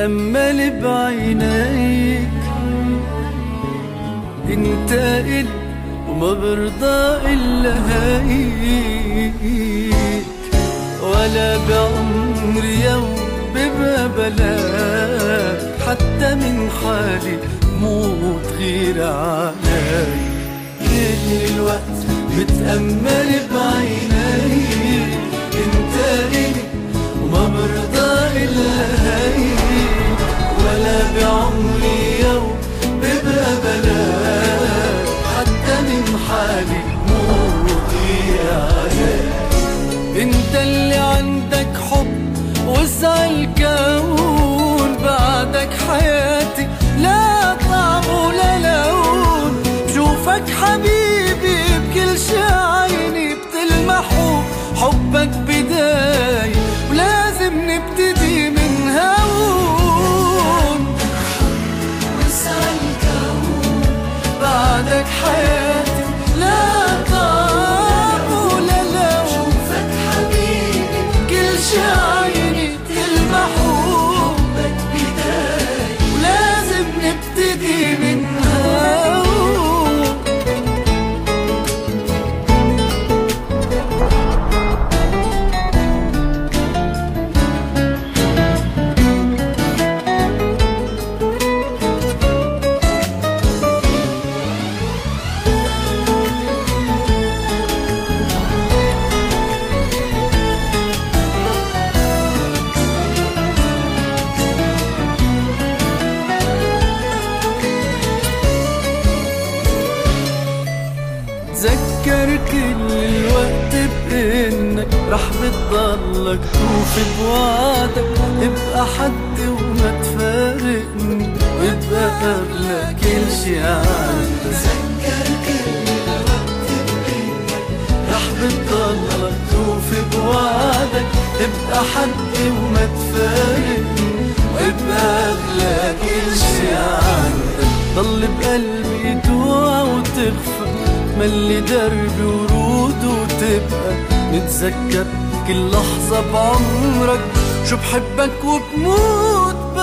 بتأمل بعينيك، انت إلي وما برضى إلا هيك، ولا بعمري يوم ببقى بلاك، حتى من حالي موت غير عليك. كل الوقت بتأمل بعينيك، انت إلي وما برضى إلا هيك، ولا بعمري يوم ببقى بلاك، حتى من حالي موت غير عليك. انت اللي عندك حب وسع الكون، بعدك حياتي لا طعم ولا لون. بشوفك حبيبي بكل شي عيني بتلمحه، حبك بداية ولازم نبتدي من هون. وسع الكون بعدك حياتي لا طعم ولا لون. بشوفك حبيبي بكل شي عيني بتلمحه، حبك بداية ولازم نبتدي من هون. تذكر كل الوقت بإنك رح بتضلك توفي بوعدك، ابقى حدي وما تفارقني، وابقى قبلك كل شي عندك. تذكر كل الوقت بإنك رح بتضلك توفي بوعدك، ابقى حدي وما تفارقني، وابقى قبلك كل شي عندك. ضل بقلبي توعى وتخفى، ملي دربي ورود وتبقى نتذكر كل لحظة بعمرك، شو بحبك وبموت